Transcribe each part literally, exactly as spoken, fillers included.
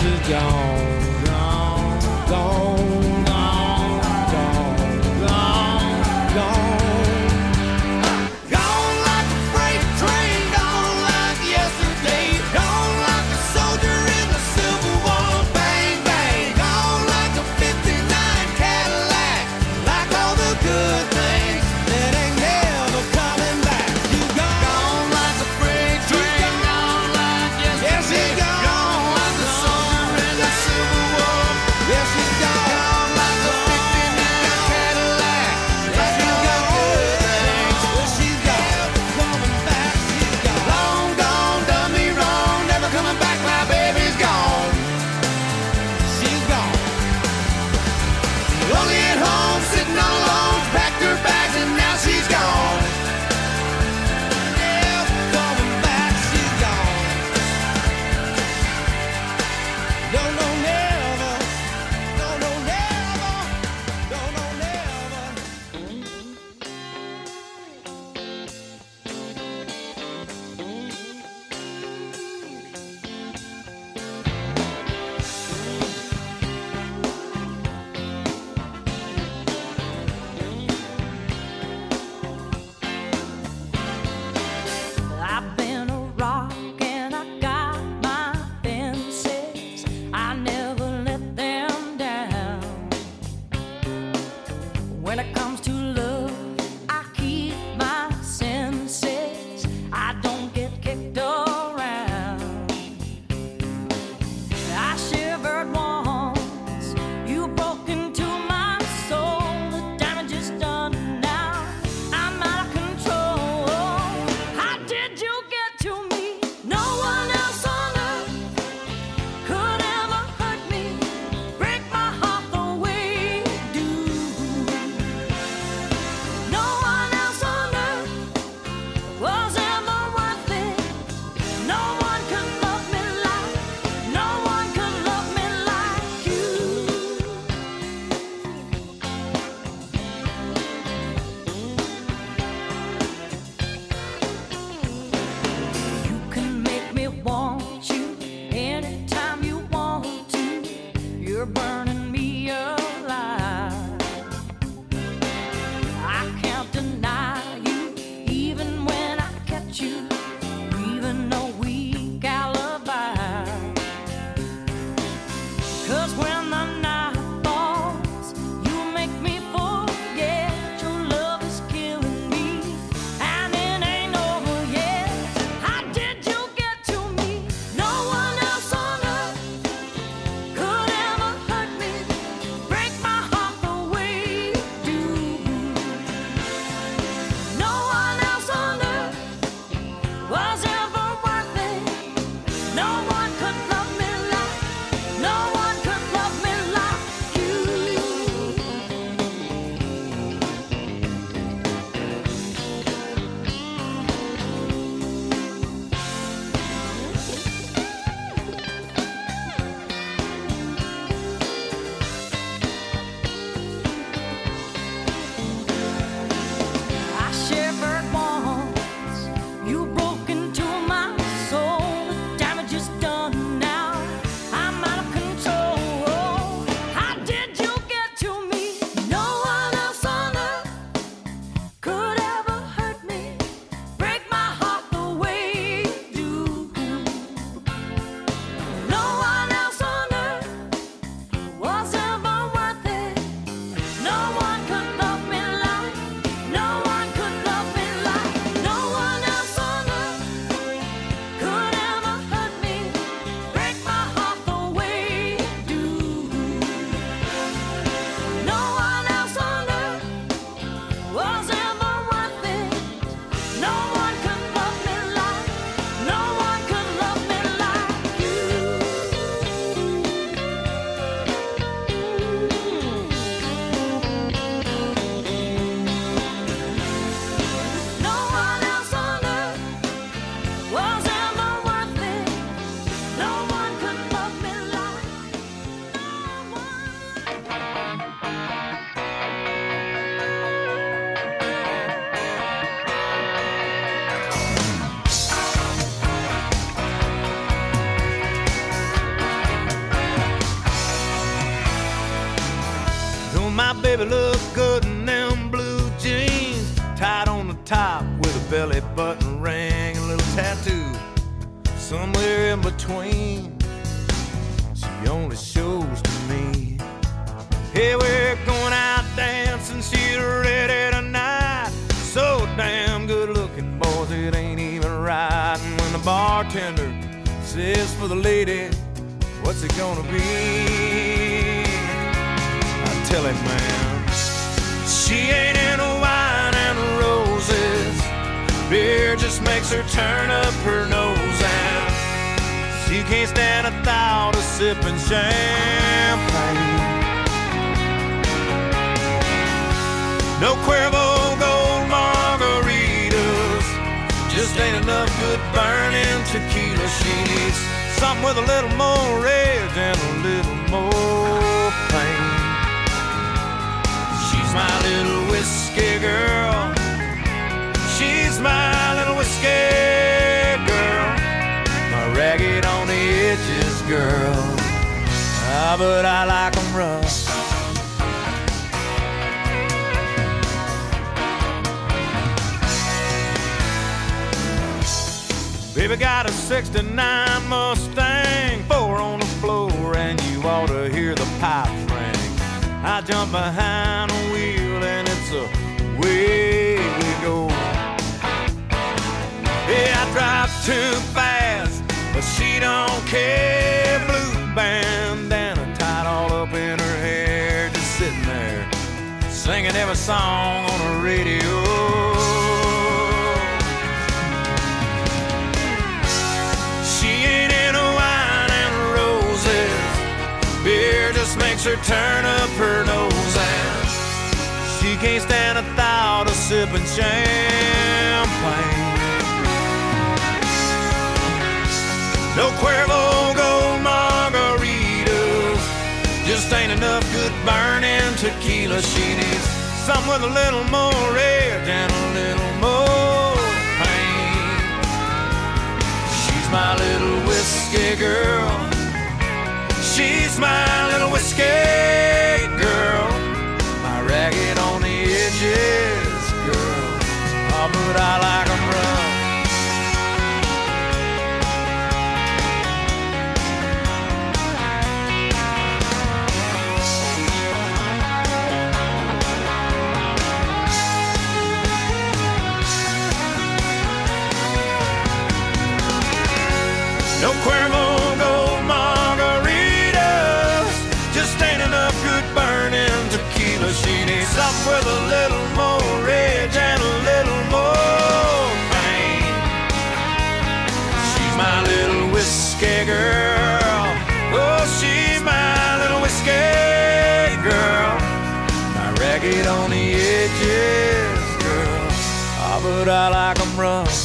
she's gone, gone, gone, gone, gone, gone, gone. Gone like a freight train, gone like yesterday, gone like a soldier in the Civil War. Bang, bang, gone like a fifty-nine Cadillac, like all the good things that ain't never coming back. You gone, gone like a freight train, gone like yesterday, yeah, she's gone, gone like a soldier in the Civil War. Yeah, she's gone. baby looked good in them blue jeans, tied on the top with a belly button ring, a little tattoo somewhere in between. She only shows to me. Hey, we're going out dancing, she's ready tonight. So damn good looking, boys, it ain't even right. And when the bartender says for the lady, what's it gonna be? I tell him, man, she ain't into wine and roses. Beer just makes her turn up her nose, and she can't stand the thought of sipping champagne. No Cuervo Gold margaritas, just ain't enough good burning tequila. She needs something with a little more rage and a little more pain. She's my little whiskey girl. She's my little whiskey girl. My ragged on the edges girl. Ah, but I like 'em rough. Baby got a sixty-nine Mustang, four on the floor, and you ought to hear the pipes ring. I jump behind the wheel and it's away we go. Yeah, I drive too fast, but she don't care. Blue bandana tied all up in her hair, just sitting there singing every song on the radio. Beer just makes her turn up her nose, and she can't stand the thought of sipping champagne. No Cuervo Gold margaritas, just ain't enough good burning tequila. She needs something with a little more rage and a little more pain. She's my little whiskey girl. She's my little whiskey girl. My ragged on the edges girl. Oh, but I like 'em rough. No Cuervo Gold margaritas, just ain't enough good burning tequila. She needs something with a little more rage and a little more pain. She's my little whiskey girl. Oh, she's my little whiskey girl. My ragged on the edges girl. Oh, but I like 'em rough.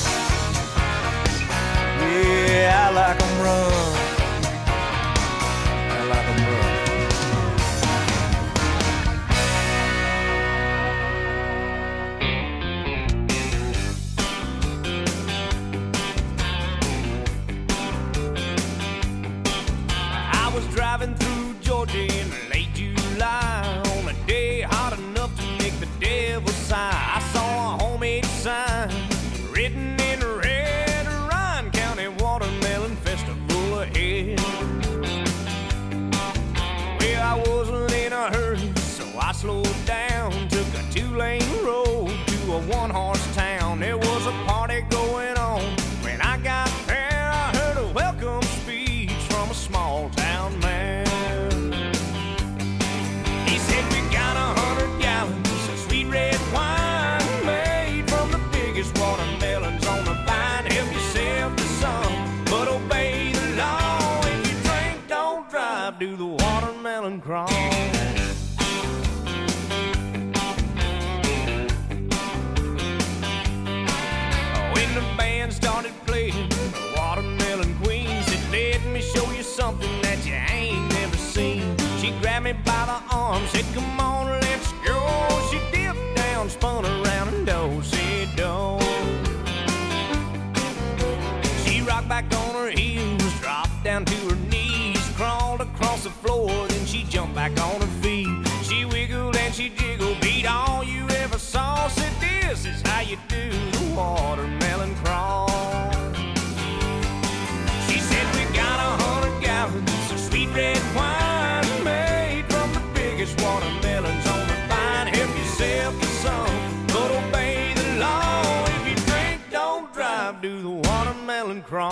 Yeah, I like 'em rough. I like 'em rough. I was driving through Georgia in late July on a day hot enough to make the devil sigh. I saw a homemade sign written in red, Ryan County Watermelon Festival ahead. Well, I wasn't in a hurry, so I slowed down, took a two-lane road to a one-horse town. There was a party going on. When I got there, I heard a welcome speech from a small-town man. He said, we got a hundred gallons of sweet red wine made from the biggest watermelons on the vine. Help yourself to some, but obey the law. If you drink, don't drive, do the watermelon crawl. When the band started playing the Watermelon Queen, said, let me show you something that you ain't never seen. She grabbed me by the arm, said, come on, let's go. She dipped down, spun around, and do-si-do. She rocked back on her heels, dropped down to her knees, crawled across the floor, then she jumped back on her feet. She wiggled and she jiggle beat all you ever saw. Said this is how you do the watermelon crawl. She said we got a hundred gallons of sweet red wine made from the biggest watermelons on the vine. Help yourself to some, but obey the law. If you drink, don't drive, do the watermelon crawl.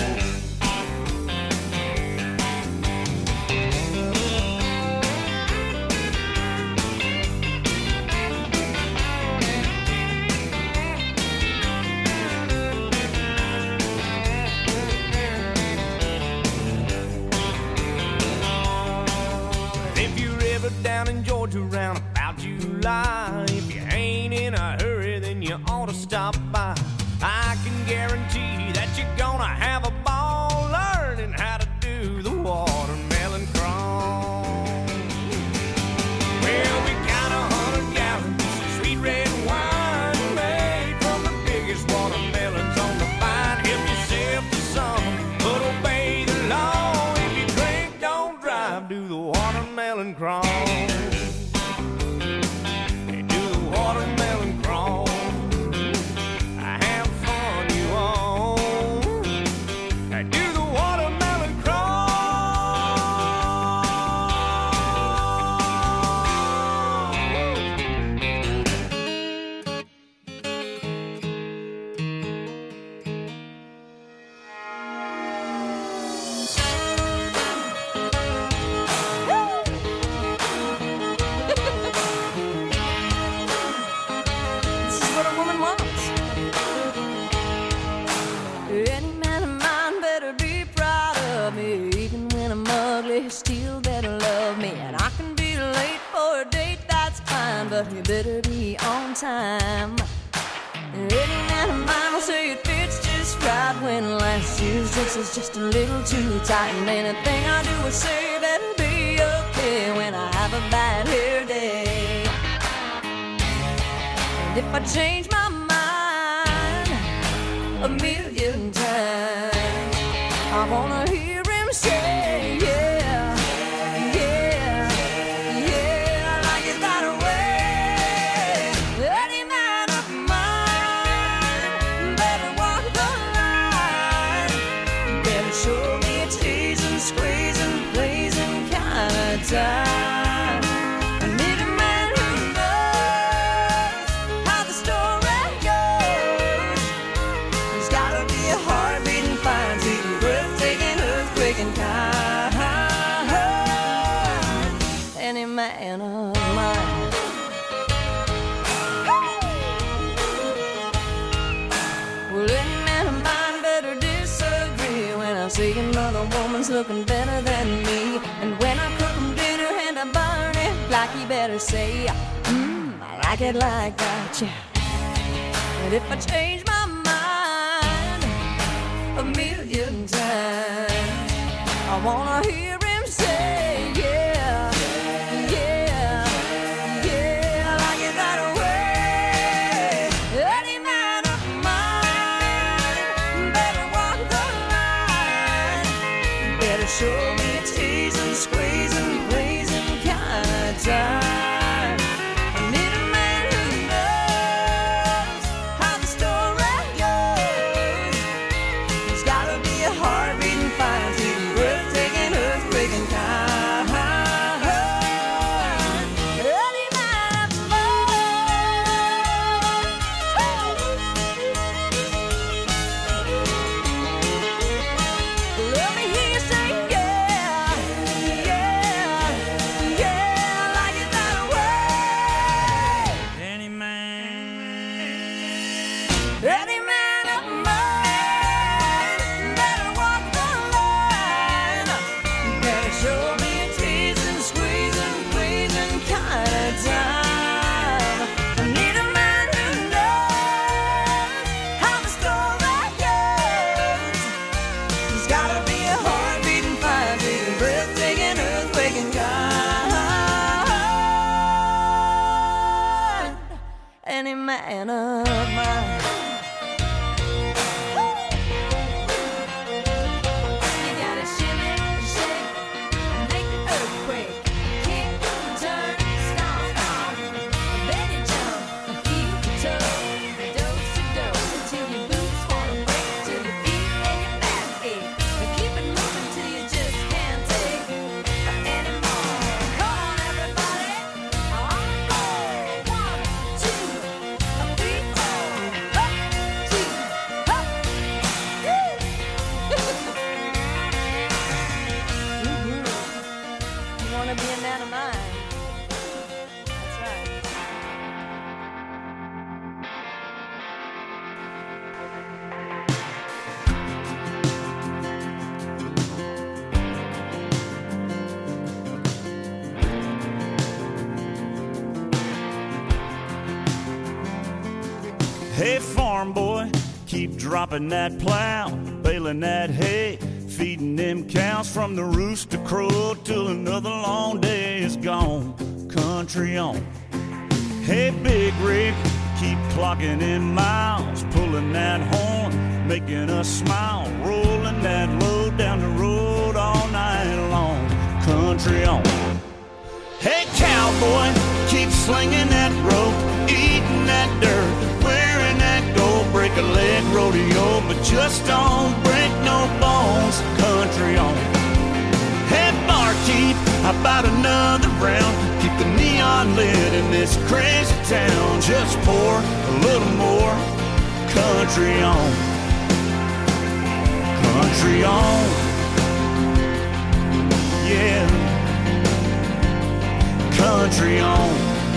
Down in Georgia round about July, if you ain't in a hurry, then you ought to stop by. I can guarantee that you're gonna have a ball learning how to do the watermelon crawl. Well, we got a hundred gallons of sweet red wine made from the biggest watermelons on the vine. Help yourself to some, but obey the law. If you drink, don't drive, do the watermelon crawl. Still better love me, and I can be late for a date, that's fine, but you better be on time. Any man of mine will say it fits just right when last year's dress is just a little too tight, and anything I do or say better be okay when I have a bad hair day. And if I change my mind a million times, I wanna hear him say, yeah. Time. I need a man who knows how the story goes. There's gotta be a heart beating fine, sweet, breathtaking, earthquaking kind. Any man of mine. Well, any man of mine better disagree when I see another woman's looking better than me, and when I cook I burn it like you better say, mmm, I like it like that, yeah. And if I change my mind a million times, I wanna hear him say, yeah, yeah, yeah, I like it that way. Any man of mine better walk the line, better show me a tease and squeeze and please time. I need a man who knows how the story goes. There's gotta be a heart beating fine, sweet, breathtaking, earthquaking kind. Any man of mine. Let me hear you say yeah, yeah, yeah. Any man of mine better walk the line, better show me a teasing, squeezing, pleasing kind of time. I need a man who knows how the story goes. There's gotta be a heart beating fine, beating, breathtaking, earthquaking kind. Any man of mine. Make the earthquake, kick, turn, stomp, stomp. Hey, farm boy, keep dropping that plow, baling that hay, feeding them cows from the rooster crow till another long day is gone. Country on. Hey, big rig, keep clocking in miles, pulling that horn, making us smile, rolling that load down the road all night long. Country on. Hey, cowboy, keep slinging that rope, eating that dirt, wearing that gold, break a leg rodeo, but just don't break no bones. Country on. Hey, barkeep, how about another round? Keep the neon lit in this crazy town. Just pour a little more. Country on. Country on. Yeah. Country on.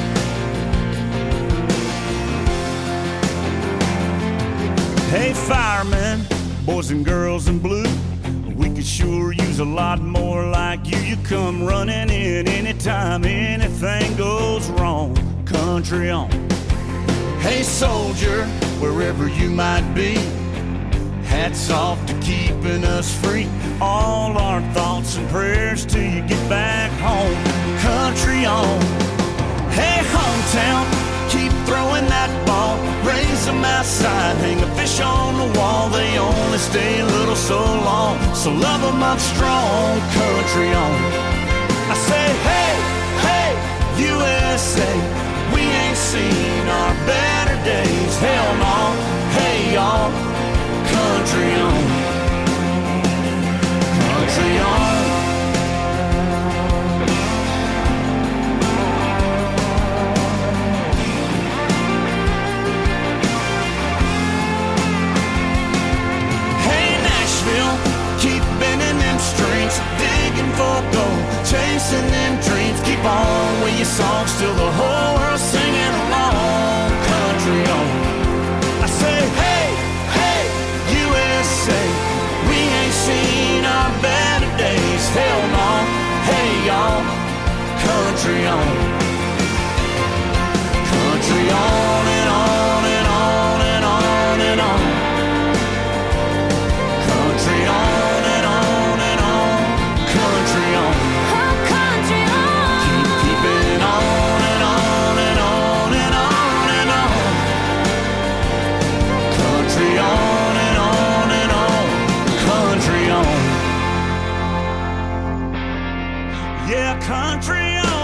Hey, firemen, boys and girls in blue, we could sure use a lot more like you. You come running in anytime anything goes wrong. Country on. Hey, soldier, wherever you might be, hats off to keeping us free. All our thoughts and prayers till you get back home. Country on. Hey, hometown, keep throwing that ball, raise them outside, hang a fish on the wall. They only stay a little so long, so love them up strong. Country on. I say, hey, hey, U S A, we ain't seen our better days. Hell no, hey y'all, country on. Country on. Keep bending them strings, digging for gold, chasing them dreams. Keep on with your songs till the whole world's singing along. Country on. I say, hey, hey, U S A, we ain't seen our better days. Hell no, hey y'all, country on. Country on and on and on and on and on. Country on and on and on. Country on. Oh, country on. Keep keeping on and on and on and on and on. Country on and on and on. Country on. Yeah, country on.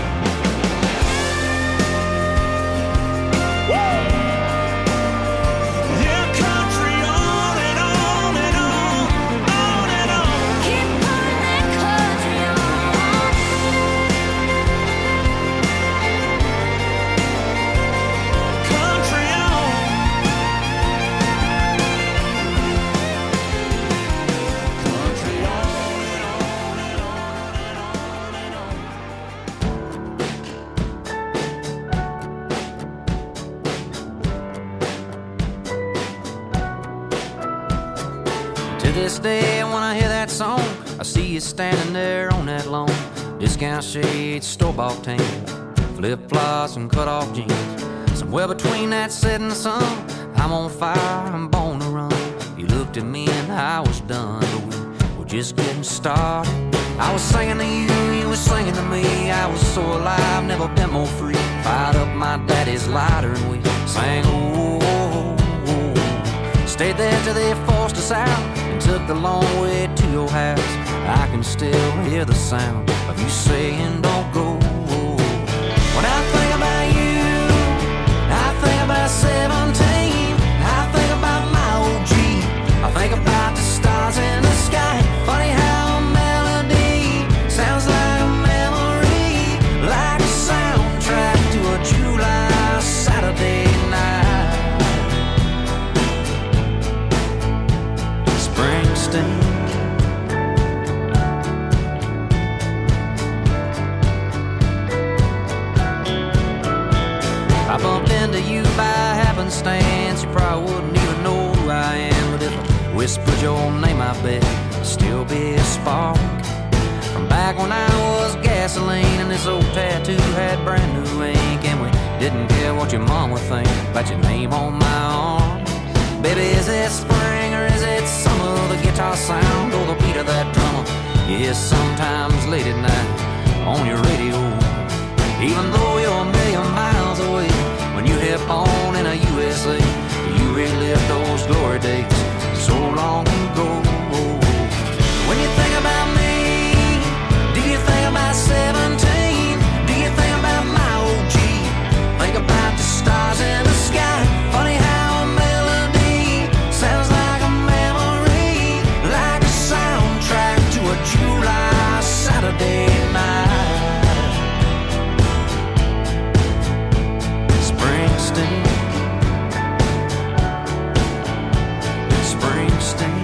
This day when I hear that song, I see you standing there on that lawn. Discount shades, store-bought tan, flip-flops and cut-off jeans. Somewhere between that setting sun, I'm on fire, I'm born to run. You looked at me and I was done, but we were just getting started. I was singing to you, you were singing to me. I was so alive, never been more free. Fired up my daddy's lighter and we sang, oh, oh, oh. Stayed there till they forced us out and took the long way to your house. I can still hear the sound of you saying don't go. When I think about you, I think about seventeen. I think about my old Jeep. I think about the stars in the sky. Funny how a melody sounds like a memory, like a soundtrack to a July Saturday night. Springsteen. I bumped into you by happenstance. You probably wouldn't even know who I am, but if I whispered your name, I bet there'd still be a spark. from back when I was gasoline and this old tattoo had brand new ink, and we didn't care what your mom would think about your name on my arm. Baby, is it spring or is it summer? The guitar sound or the beat of that drummer? Yes, sometimes late at night on your radio, even though you're a million miles away, when you hit on in a U S A, you relive those glory days so long ago. When you think about me, do you think about seventeen? Do you think about my O G? Think about the stars in the sky. Funny how a melody sounds like a memory, like a soundtrack to a July Saturday night. Springsteen, Springsteen.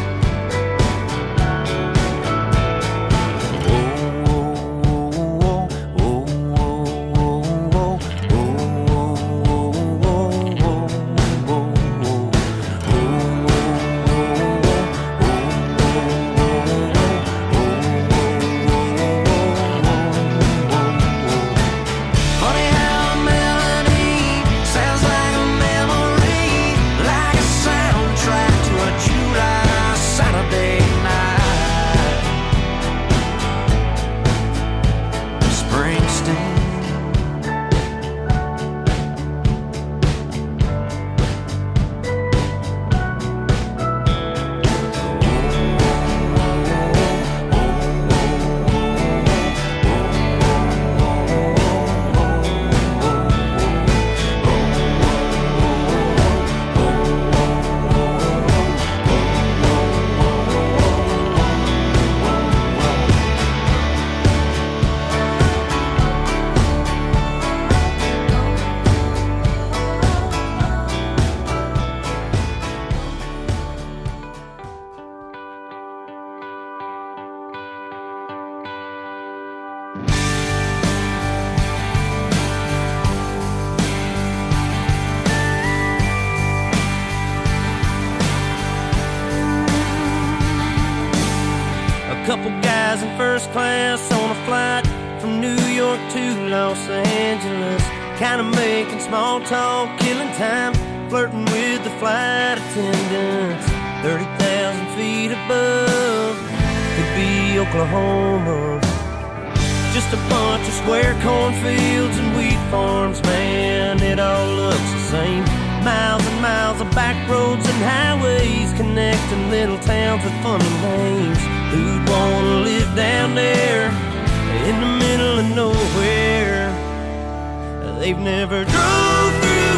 Couple guys in first class on a flight from New York to Los Angeles, kind of making small talk, killing time, flirting with the flight attendants. thirty thousand feet above, could be Oklahoma. Just a bunch of square cornfields and wheat farms, man, it all looks the same. Miles and miles of back roads and highways connecting little towns with funny names. Who'd wanna live down there in the middle of nowhere? They've never drove through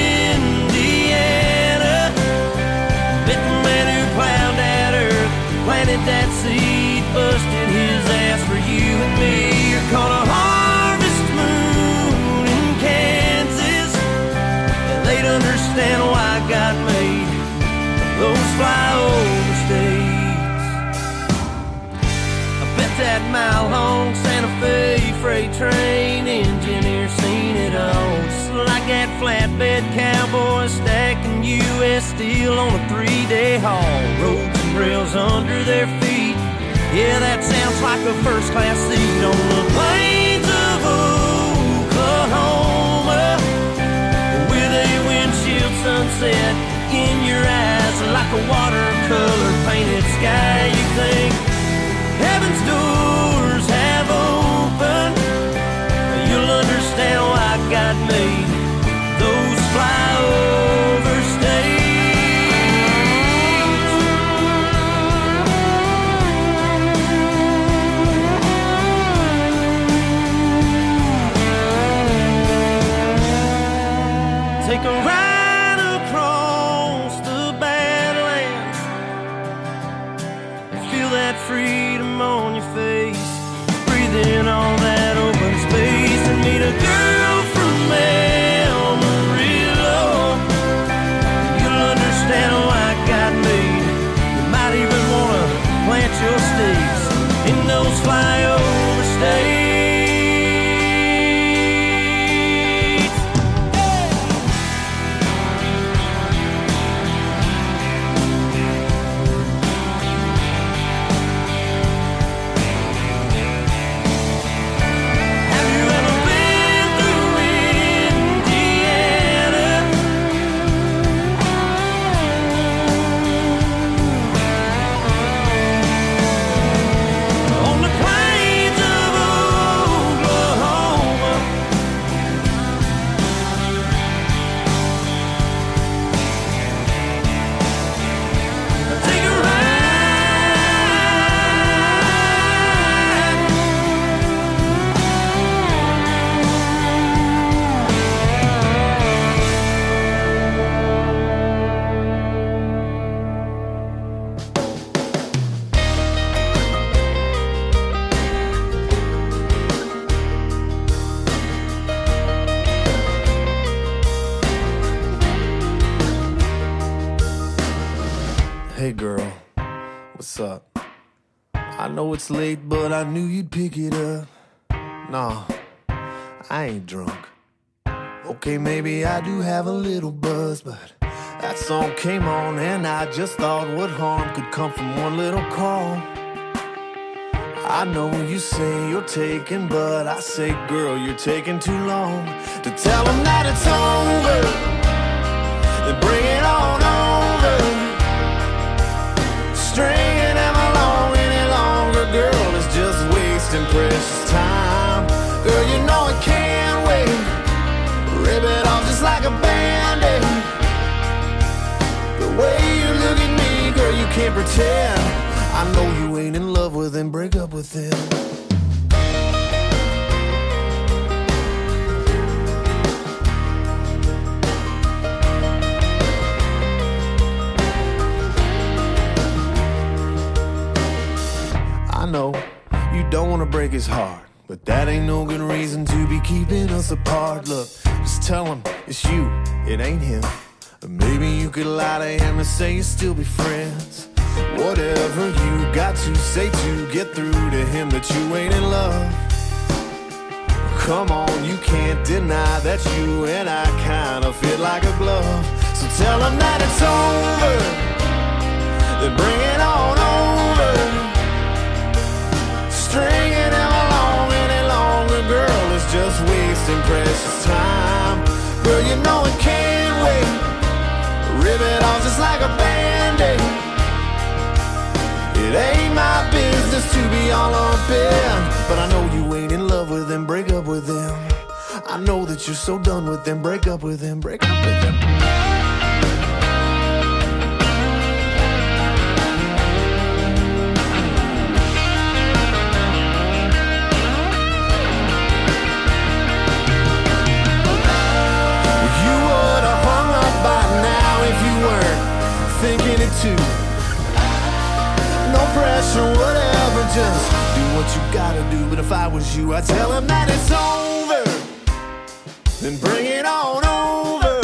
Indiana, met the man who plowed that earth, planted that seed, busted his ass for you and me. You're caught a harvest moon in Kansas, they'd understand why God made those flyover states. That mile-long Santa Fe freight train engineer seen it all, just like that flatbed cowboy stacking U S steel on a three-day haul. Roads and rails under their feet, yeah, that sounds like a first-class seat on the plains of Oklahoma, with a windshield sunset in your eyes, like a watercolor painted sky. You think heaven's doors have opened, you'll understand why God made those flyover states. Take a ride across the Badlands, feel that freedom on your face, breathe in all that open space, and meet a girl from Amarillo. You'll understand why God made you might even want to plant your stakes in those flyover states. What's up? I know it's late, but I knew you'd pick it up. Nah, I ain't drunk. Okay, maybe I do have a little buzz, but that song came on and I just thought what harm could come from one little call. I know you say you're taking, but I say, girl, you're taking too long to tell them that it's over. Then bring it on over. Stringing them along any longer, girl, is just wasting precious time. Girl, you know it can't wait. Rip it off just like a band-aid. The way you look at me, girl, you can't pretend. I know you ain't in love with him, break up with him. I know you don't want to break his heart, but that ain't no good reason to be keeping us apart. Look, just tell him it's you, it ain't him. Or maybe you could lie to him and say you'll still be friends. Whatever you got to say to get through to him that you ain't in love. Come on, you can't deny that you and I kinda fit like a glove. So tell him that it's over, then bring it on over. Stringing him along any longer, girl, is just wasting precious time. Girl, you know it can't wait. Rip it off just like a band-aid. It ain't my business to be all up in, but I know you ain't in love with him, break up with him. I know that you're so done with him, break up with him, break up with him. You would have hung up by now if you weren't thinking it too. No pressure, whatever, just do what you gotta do. But if I was you, I'd tell him that it's over, then bring it on over.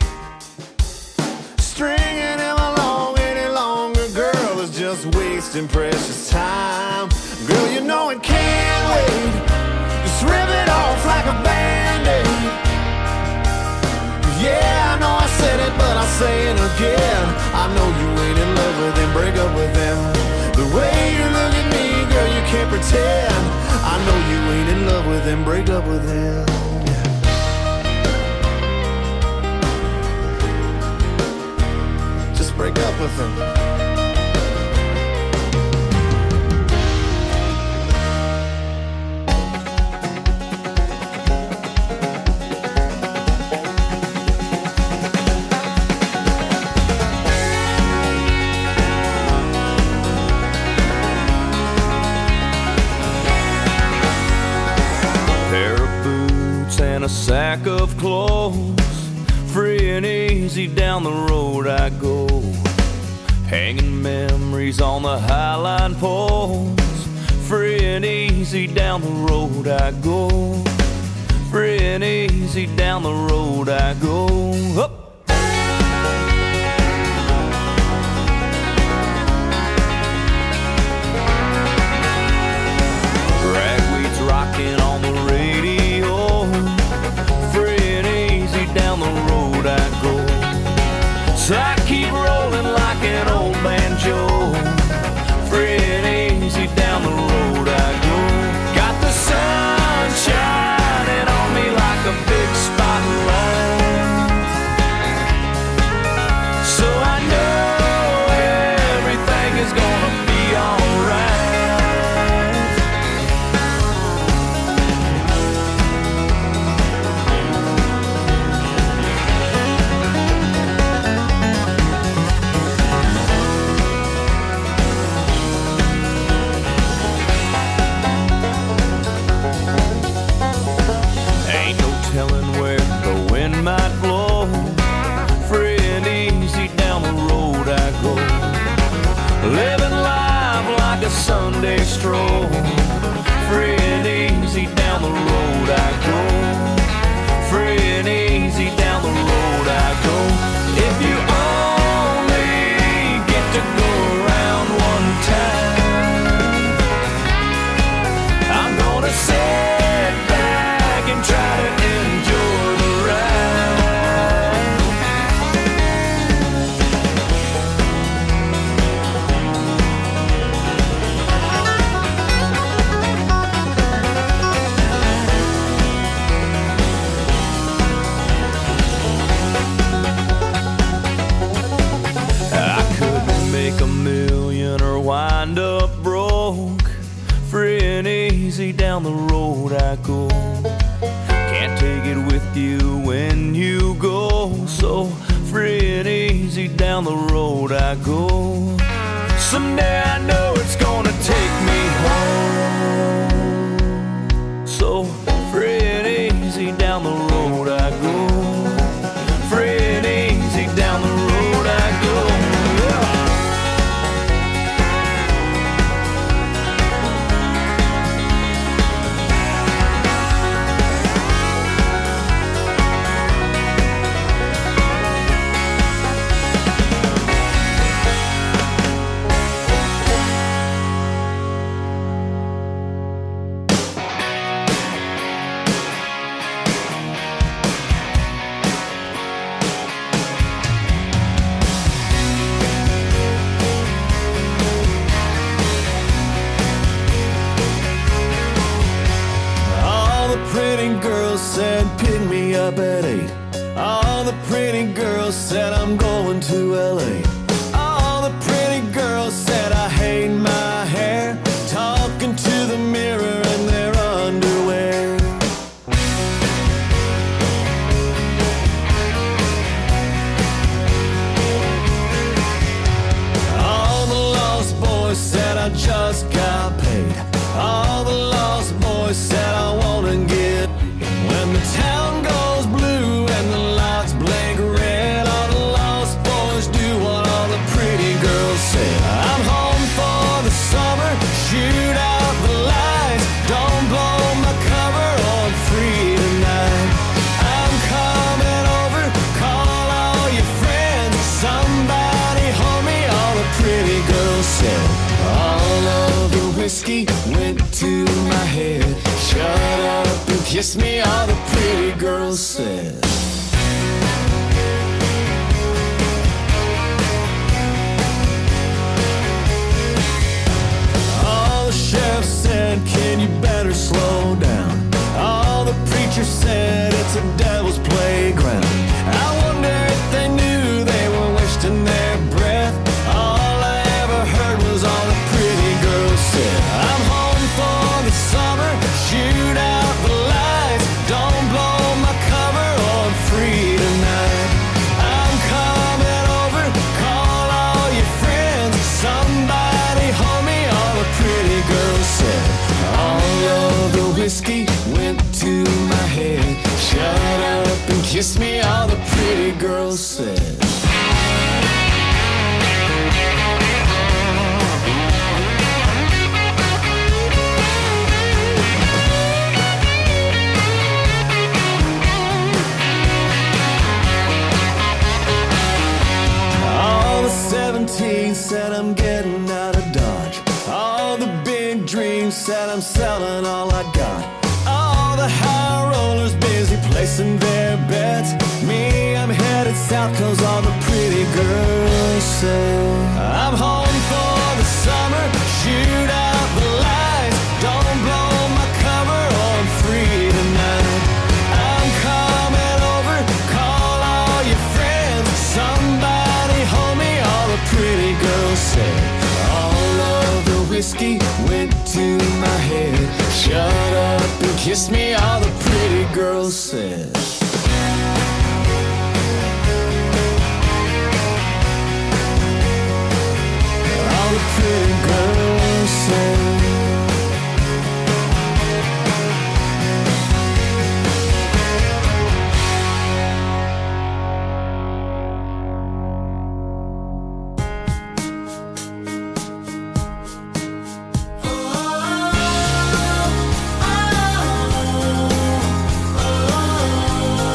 Stringing him along any longer, girl, is just wasting precious time. Girl, you know it can't wait. Just rip it off like a band-aid. Yeah, I know I said it, but I'll say it again. I know you ain't in love with him, break up with him. The way you look at me, girl, you can't pretend. I know you ain't in love with him, break up with him. Just break up with him. And a sack of clothes, free and easy down the road I go, hanging memories on the highline poles. Free and easy down the road I go, free and easy down the road I go. Up. Ragweed's rocking on the radio, down the road I go. So I keep rolling like an old banjo. Free and easy down the road I go. Got the sun shining on me like a big spotlight. So I know everything is gonna be alright. Might blow. Free and easy down the road I go, living life like a Sunday stroll. Free and easy down the road I go, free and easy down the road I go. If you only get to go around one time, easy down the road I go. Can't take it with you when you go. So free and easy down the road I go. Someday I know it's gonna take me home. So free and easy down the road I go. Free and easy down the road I go. Said pick me up at eight. All the pretty girls said I'm going to L A. All the pretty girls said I hate my hair, talking to the mirror in their underwear. All the lost boys said I just got paid. All the lost boys said I wanna get. When the town goes blue and the lights blink red, all the lost boys do what all the pretty girls say. I'm home for the summer, shoot out the lights, don't blow my cover on free tonight. I'm coming over, call all your friends, somebody hold me, all the pretty girls said. All of the whiskey went to my head. Shut up and kiss me, all the pretty girls said. All the sheriff said, can you better slow down? All the preachers said, it's a devil's playground. I wonder if they knew they were wasting their breath. All I ever heard was all the pretty girls said. I'm home for the summer, shoot out the lights, don't blow my cover on free tonight. I'm coming over, call all your friends, somebody hold me, all the pretty girls said. All of the whiskey went to my head. Shut up and kiss me, all the pretty girls said. seventeen said I'm getting out of Dodge. All the big dreams said I'm selling all I got. All the high rollers busy placing their bets. Me, I'm headed south cause all the pretty girls say. I'm home for the summer, shoot out the lights, don't blow my cover on free tonight. I'm coming over, call all your friends, somebody hold me, all the pretty girls say. All of the whiskey went to my head. Shut up and kiss me, all the pretty girls said. All the pretty girls said. Oh,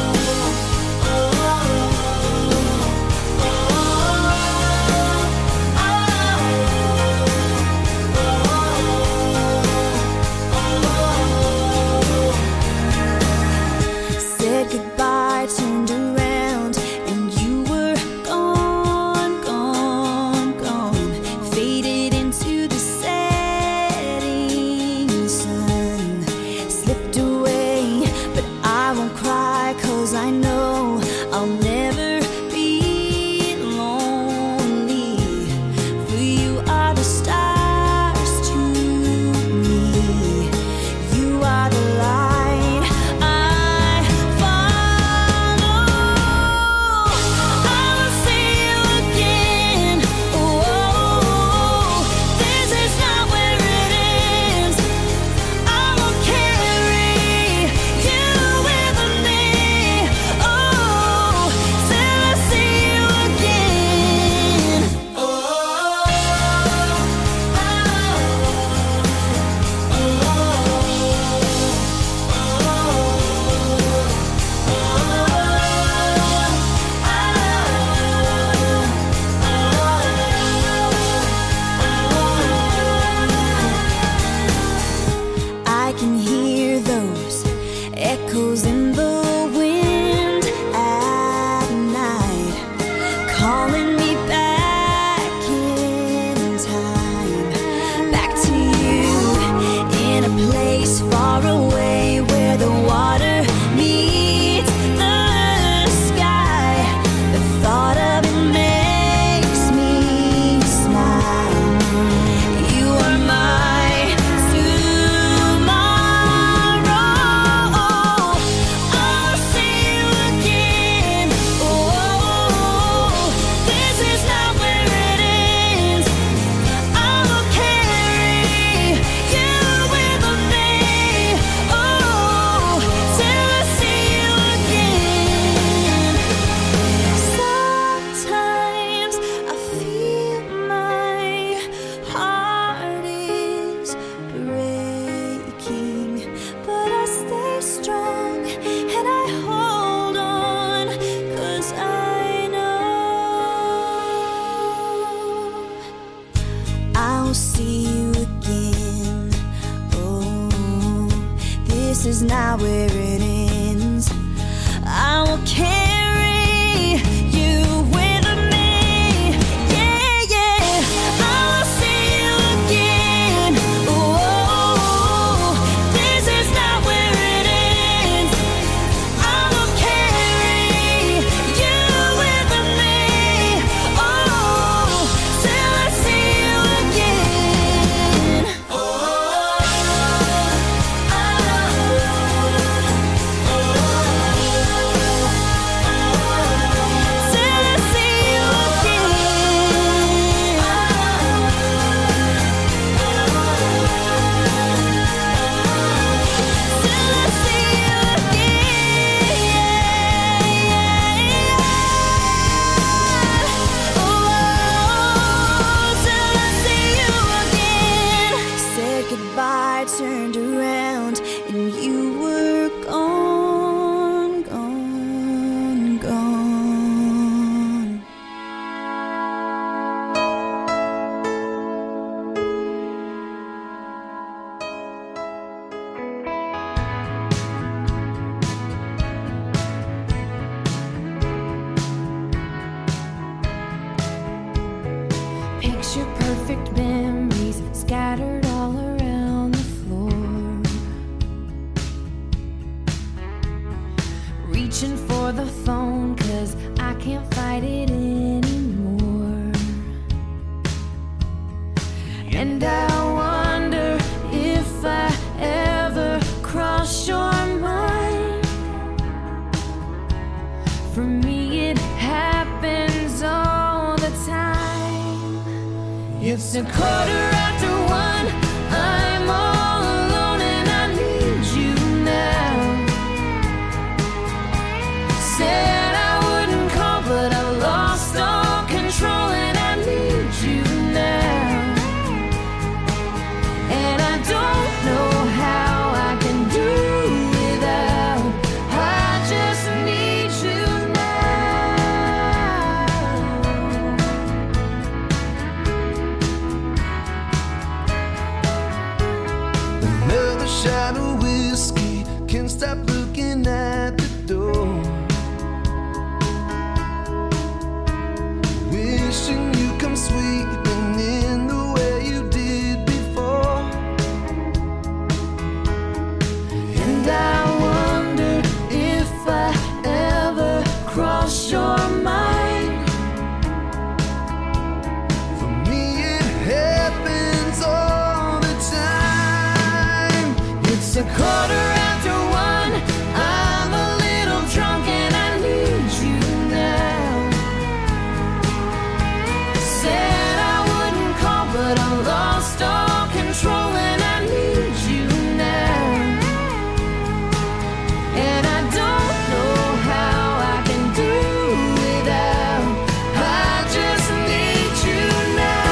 see you again. Oh, this is not where it ends. I will carry you with me. Yeah, yeah, I will see you again. Oh, this is not where it ends. I will carry you with me. Oh, till I see you again. Oh, till I see you again. Till I see you again. Oh, till I see you again. Said goodbye, turned around, and you were gone, gone, gone. Picture perfect memories scattered all around the floor. Reaching for the phone, 'cause I can't fight it anymore. And I wonder if I ever cross your mind. For me, it happens all the time. It's a quarter after one. I'm all alone and I need you now. Said I wouldn't call, but I lost all control and I need you now. And I don't know how I can do without. I just need you now. Another shot of whiskey, can't stop looking at the door. Wishing you come sweeping in the way you did before. And I wonder if I ever cross your mind. For me, it happens all the time. It's a quarter after one. I'm a little drunk and I need you now. Said I wouldn't call, but I lost all control and I need you now. And I don't know how I can do without. I just need you now.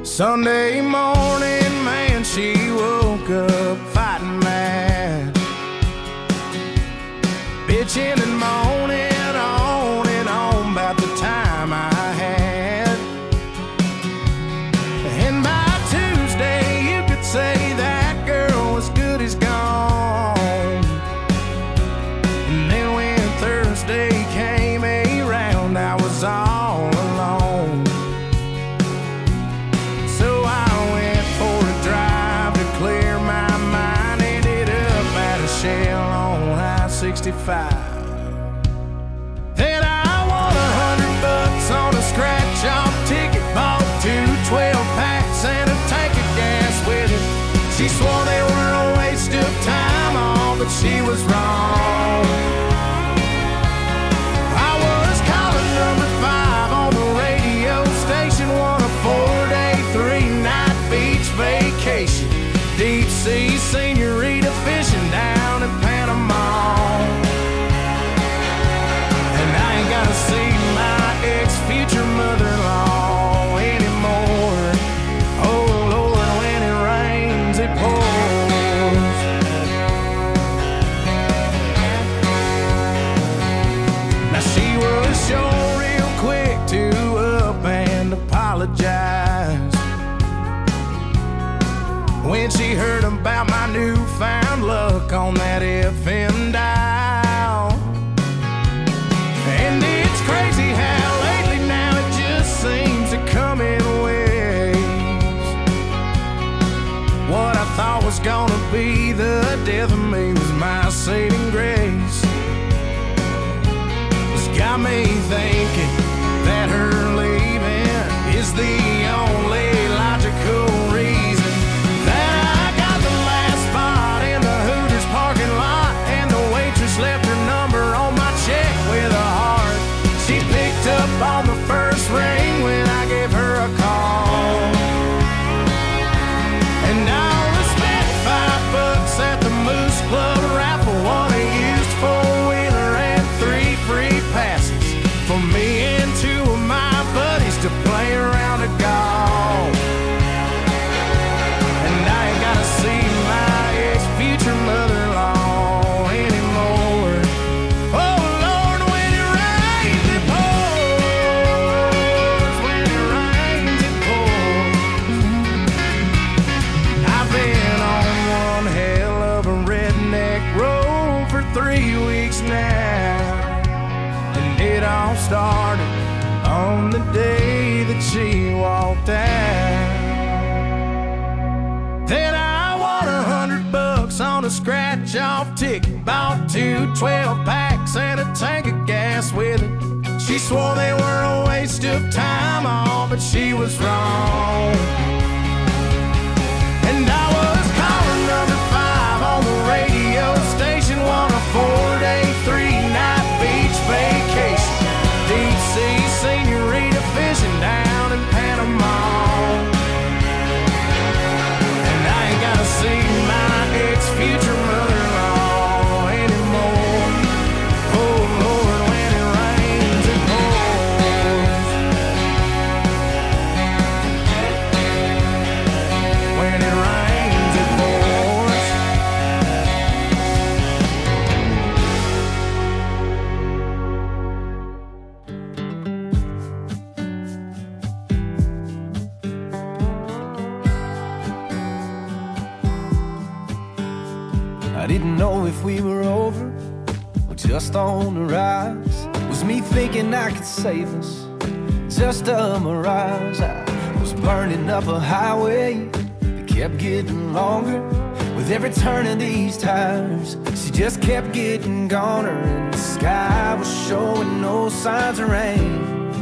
Sunday morning, man, she woke up fighting mad, bitching and moaning on and on about the time I had. And by Tuesday, you could say that girl was good as gone. And then when Thursday came around, I was all alone. So I went for a drive to clear my mind. Ended up at a Shell on I sixty-five. Then I won a hundred bucks on a scratch-off ticket. Bought two twelve packs and a tank of gas with it. She swore they were a waste of time, all, but she was wrong. I was calling number five on the radio station, won a four-day, three-night beach vacation. Deep sea senorita fishing down in Panama. And I ain't gotta see my ex-future mother-in-law anymore. Oh Lord, when it rains, it pours. Now she was sure real quick to up and apologize when she heard about my newfound luck on that F M dial. And it's crazy how lately now it just seems to come in waves. What I thought was gonna be the death of me was my saving grace. It's got me thinking that her leaving is the only logical reason that I got the last spot in the Hooters parking lot, and the waitress left her number on my check with a heart. She picked up on the first ring when I gave her a call. And I only spent five bucks at the Moose Club raffle, won a used four-wheeler and three free passes for me and two of my buddies to play around a golf. And I ain't gotta see my ex-future mother-in-law anymore. Oh Lord, when it rains, it pours. When it rains, it pours. I've been on one hell of a redneck road for three weeks now. And it all started on the day that she walked out. Then I won a hundred bucks on a scratch-off ticket. Bought two twelve packs and a tank of gas with it. She swore they were a waste of time, all, but she was wrong. And I was calling number five on the radio station, won a four-day, three-night beach vacation. Deep sea senorita fishing down in Panama. And I ain't gotta see my ex-future mother-in-law anymore. Oh Lord, when it rains, it pours. When it rains, it pours. I didn't know if we were over or just on the rise. Was me thinking I could save us just a mirage? I was burning up a highway that kept getting longer with every turn of these tires. She just kept getting goner, and the sky was showing no signs of rain.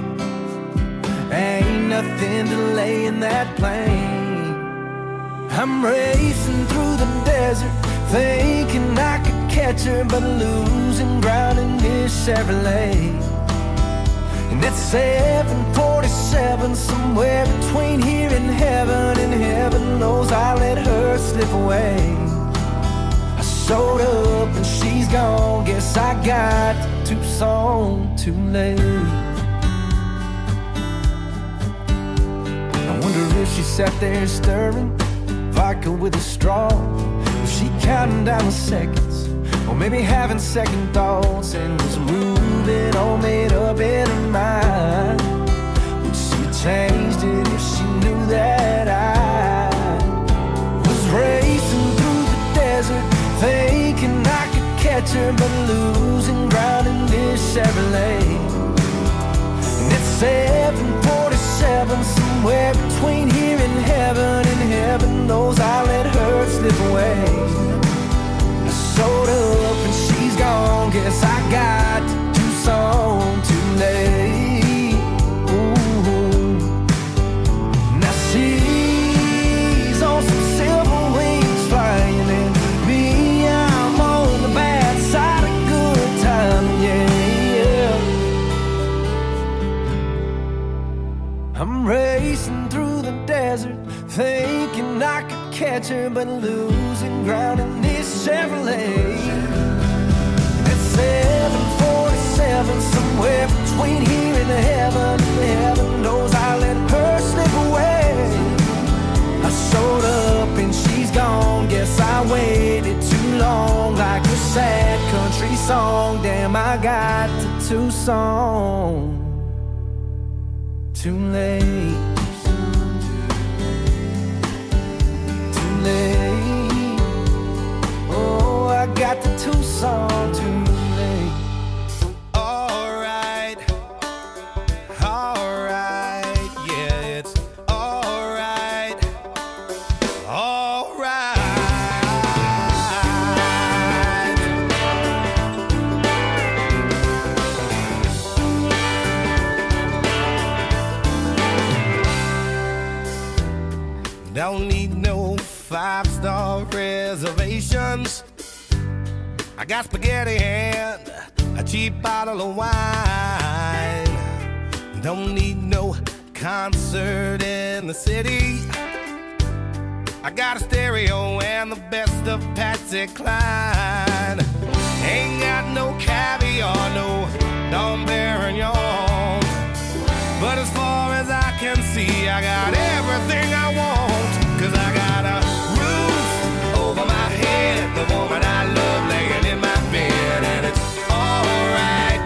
Ain't nothing delaying that plane. I'm racing through the desert, thinking I could catch her, but losing ground in this Chevrolet. And at seven forty-seven, somewhere between here and heaven, and heaven knows I let her slip away. I showed up and she's gone, guess I got to Tucson too late. I wonder if she's sat there stirring vodka with a straw. Was she counting down the seconds, or maybe having second thoughts, and was moving all made up in her mind? Would she have changed it if she knew that I was racing through the desert, thinking I could catch her, but losing ground in this Chevrolet? And it's seven forty-seven, somewhere between here and heaven, and heaven knows I let her slip away. I showed up and she's gone, guess I got to do Tucson too late. Ooh. Now she's on some silver wings flying, and me, I'm on the bad side of good time, yeah, yeah. I'm racing through the desert, thinking I could catch her, but losing ground in this Chevrolet. At seven forty-seven, somewhere between here and heaven, and heaven knows I let her slip away. I showed up and she's gone, guess I waited too long, like a sad country song. Damn, I got to Tucson too late. Too late. Oh, I got to Tucson too late. Alright, alright, yeah, it's alright, alright. Don't need no five-star reservations. I got spaghetti and a cheap bottle of wine. Don't need no concert in the city. I got a stereo and the best of Patsy Cline. Ain't got no caviar, no Dom Perignon. But as far as I can see, I got everything I want. Cause I got a roof over my head, the woman I love laying in my bed, and it's alright,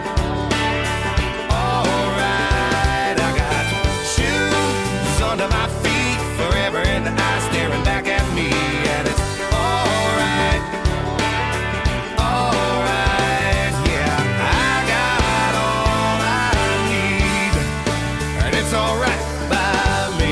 alright. I got shoes under my feet, forever in the eye staring back at me, and it's alright, alright. Yeah, I got all I need, and it's alright by me.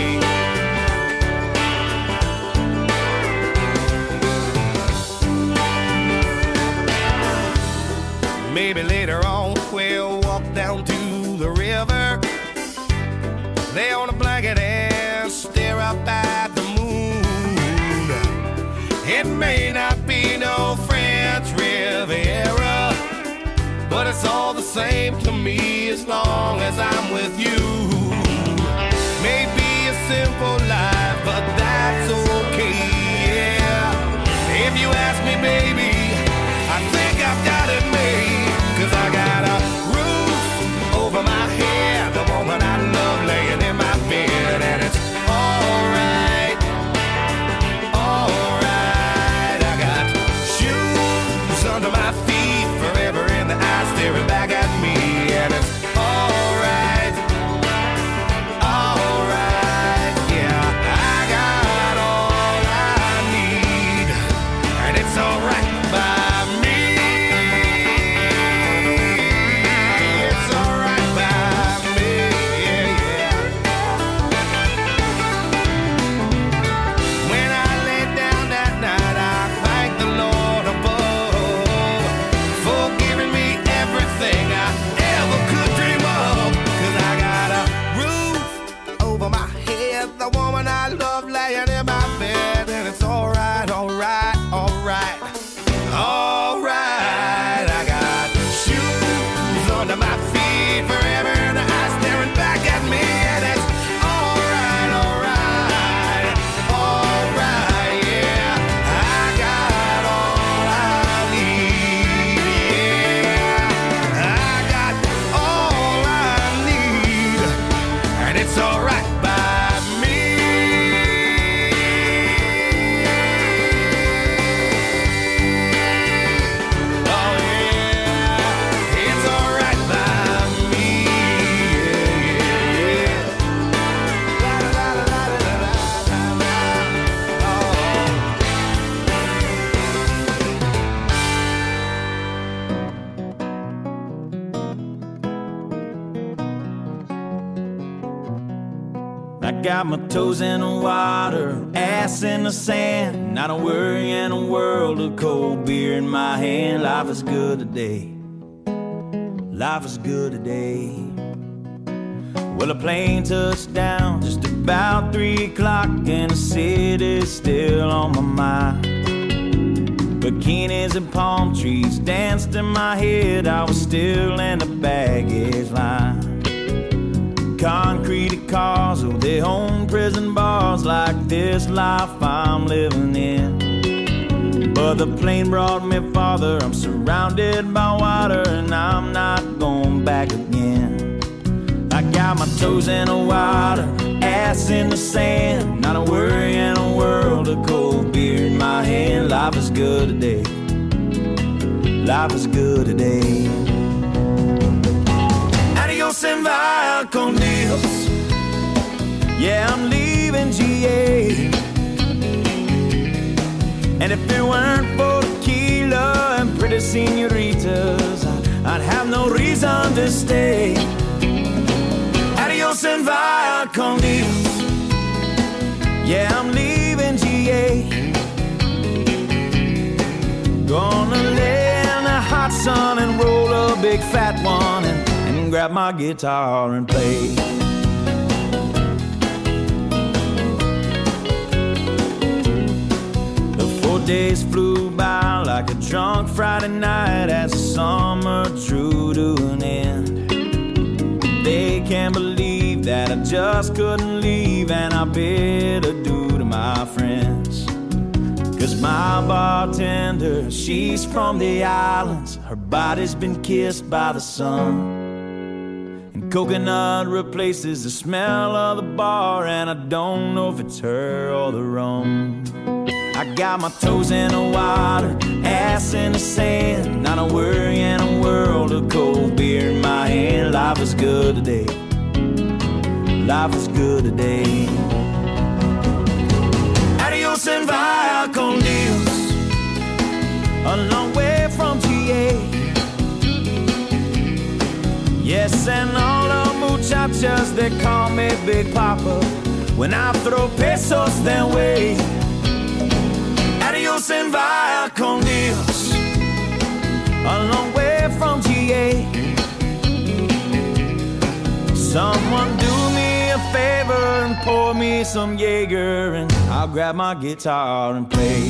Maybe later on we'll walk down to the river, lay on a blanket and stare up at the moon. It may not be no French Riviera, but it's all the same to me as long as I'm with you. Maybe a simple life, but that's okay, yeah. If you ask me, baby, I think I've got it made. Cause I got a roof over my head, the woman I love laying in my bed, and it's alright, alright. I got shoes under my feet, forever in the eye staring back at me, and it's alright, alright. Yeah, got my toes in the water, ass in the sand, not a worry in a world of cold beer in my hand. Life is good today. Life is good today. Well, a plane touched down just about three o'clock, and the city's still on my mind. Bikinis and palm trees danced in my head. I was still in the baggage line. Concrete cars, oh, they own prison bars like this life I'm living in. But the plane brought me farther. I'm surrounded by water, and I'm not going back again. I got my toes in the water, ass in the sand, not a worry in a world of cold beer in my hand. Life is good today. Life is good today. Adios and via con Dios. Yeah, I'm leaving G A. And if it weren't for tequila and pretty senoritas, I'd, I'd have no reason to stay. Adios and via con Dios. Yeah, I'm leaving G A. Gonna lay in the hot sun and roll a big fat one and, and grab my guitar and play. Days flew by like a drunk Friday night as the summer drew to an end. They can't believe that I just couldn't leave, and I bid adieu to my friends. Cause my bartender, she's from the islands. Her body's been kissed by the sun, and coconut replaces the smell of the bar, and I don't know if it's her or the rum. I got my toes in the water, ass in the sand, not a worry in a world of cold beer in my hand. Life is good today. Life is good today. Adios and via con Dios. A long way from G A. Yes, and all the muchachas, they call me Big Papa when I throw pesos their way. Adios and via con Dios. A long way from G A. Someone do me a favor and pour me some Jaeger, and I'll grab my guitar and play.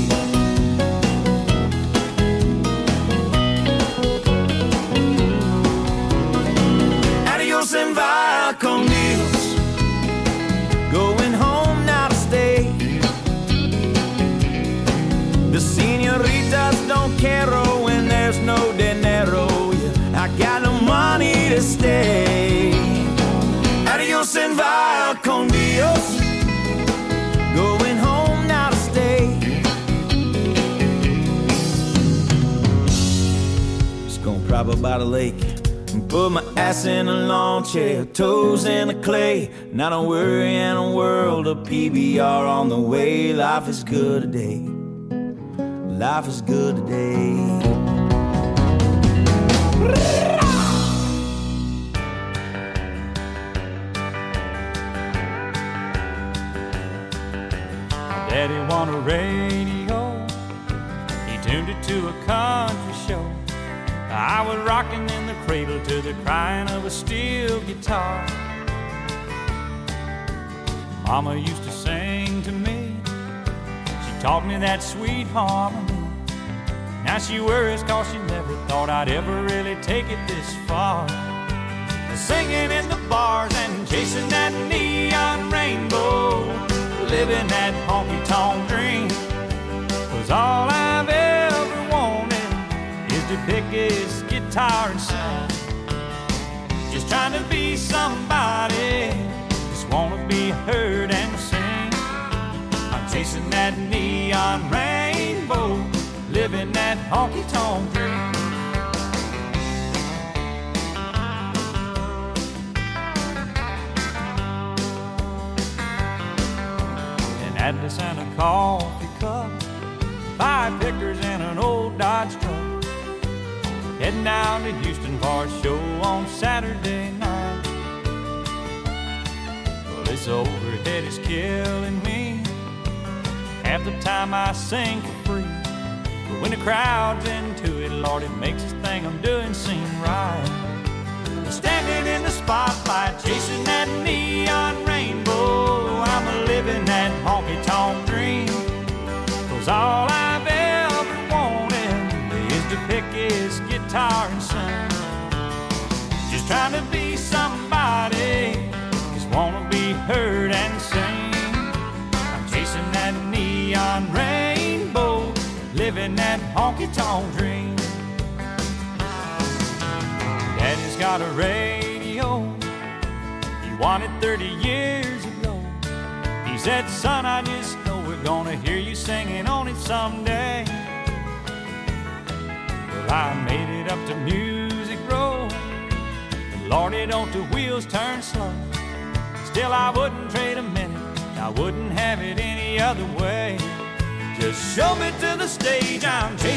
Adios and via con Dios. Going home now to stay. The senoritas don't care when there's no dinero. Yeah, I got no money to stay. Adios and via con Dios. Going home now to stay. Just gonna prop up by the lake and put my ass in a lawn chair, toes in the clay. Not a worry in a world of P B R on the way. Life is good today. Life is good today. Daddy won a radio. He tuned it to a country show. I was rocking in the cradle to the crying of a steel guitar. Mama used to sing to me. She taught me that sweet harmony. Now she worries cause she never thought I'd ever really take it this far. Singing in the bars and chasing that neon rainbow, living that honky-tonk dream. Cause all I've ever wanted is to pick his guitar and sing. Just trying to be somebody, just wanna be heard and sing. I'm chasing that neon rainbow, living that honky-tonk dream. Atlas and a coffee cup, five pickers and an old Dodge truck, heading down to Houston for a show on Saturday night. Well, this overhead is killing me. Half the time I sing for free, but when the crowd's into it, Lord, it makes this thing I'm doing seem right. Standing in the spotlight, chasing that neon rainbow, I'm living that honky-tonk dream. 'Cause all I've ever wanted is to pick his guitar and sing. Just trying to be somebody, just wanna be heard and seen. I'm chasing that neon rainbow, living that honky-tonk dream. Daddy's got a radio, he won it thirty years ago. He said, son, I just know we're gonna hear you singing on it someday. Well, I made it up to Music Row. Lordy, don't the wheels turn slow. Still, I wouldn't trade a minute, I wouldn't have it any other way. Just show me to the stage, I'm chasing